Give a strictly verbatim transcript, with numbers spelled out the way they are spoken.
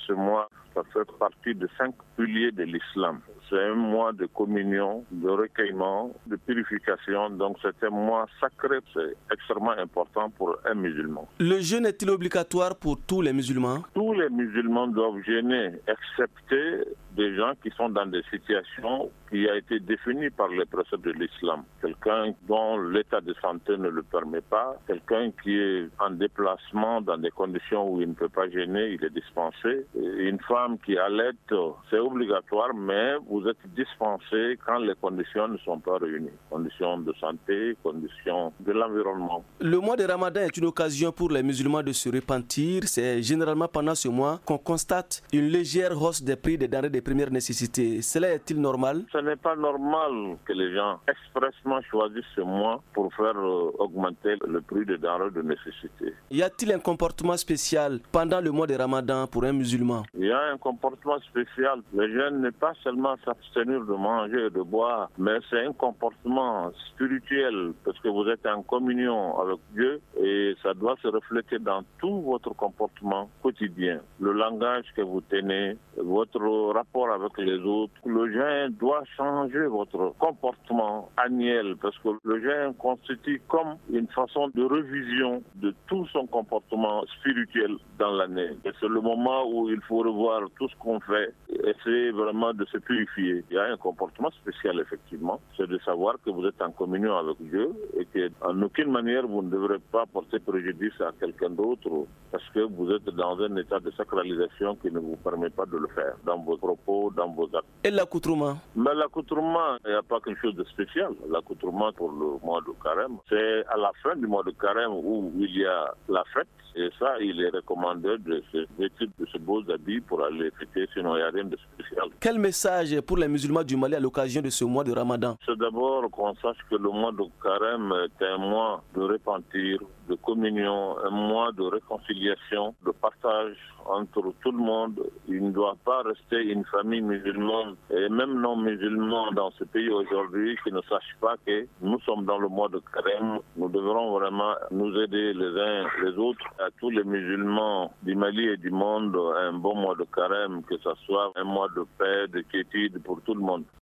ce mois, ça fait partie des cinq piliers de l'islam. C'est un mois de communion, de recueillement, de purification. Donc c'est un mois sacré, c'est extrêmement important pour un musulman. Le jeûne est-il obligatoire pour tous les musulmans? Tous les musulmans doivent jeûner, excepté des gens qui sont dans des situations qui ont été définies par les préceptes de l'islam. Quelqu'un dont l'état de santé ne le permet pas, quelqu'un qui est en déplacement dans des conditions où il ne peut pas jeûner, il est dispensé. Une femme qui allait, c'est obligatoire, mais vous êtes dispensé quand les conditions ne sont pas réunies. Conditions de santé, conditions de l'environnement. Le mois de Ramadan est une occasion pour les musulmans de se repentir. C'est généralement pendant ce mois qu'on constate une légère hausse des prix des denrées de première nécessité. Cela est-il normal? Ce n'est pas normal que les gens expressement choisissent ce mois pour faire euh, augmenter le prix des denrées de nécessité. Y a-t-il un comportement spécial pendant le mois de Ramadan pour un musulman? Il y a un comportement spécial. Le jeûne n'est pas seulement s'abstenir de manger et de boire, mais c'est un comportement spirituel parce que vous êtes en communion avec Dieu et ça doit se refléter dans tout votre comportement quotidien. Le langage que vous tenez, votre rapport avec les autres. Le jeûne doit changer votre comportement annuel parce que le jeûne constitue comme une façon de révision de tout son comportement spirituel dans l'année. Et c'est le moment où il faut revoir tout ce qu'on fait et essayer vraiment de se purifier. Il y a un comportement spécial effectivement, c'est de savoir que vous êtes en communion avec Dieu et qu'en aucune manière vous ne devrez pas porter préjudice à quelqu'un d'autre parce que vous êtes dans un état de sacralisation qui ne vous permet pas de le faire dans vos propos, dans vos actes. Et l'accoutrement? Mais l'accoutrement, il n'y a pas quelque chose de spécial. L'accoutrement pour le mois de carême, c'est à la fin du mois de carême où il y a la fête. Et ça, il est recommandé de se vêtir de ce beaux habits pour aller fêter, sinon il n'y a rien de spécial. Quel message pour les musulmans du Mali à l'occasion de ce mois de Ramadan? C'est d'abord qu'on sache que le mois de carême est un mois de repentir, de communion, un mois de réconciliation, de partage entre tout le monde. Il ne doit pas rester une famille musulmane et même non musulmans dans ce pays aujourd'hui qui ne sachent pas que nous sommes dans le mois de carême. Nous devrons vraiment nous aider les uns les autres. À tous les musulmans du Mali et du monde, un bon mois de carême, que ce soit un mois de paix, de quiétude pour tout le monde.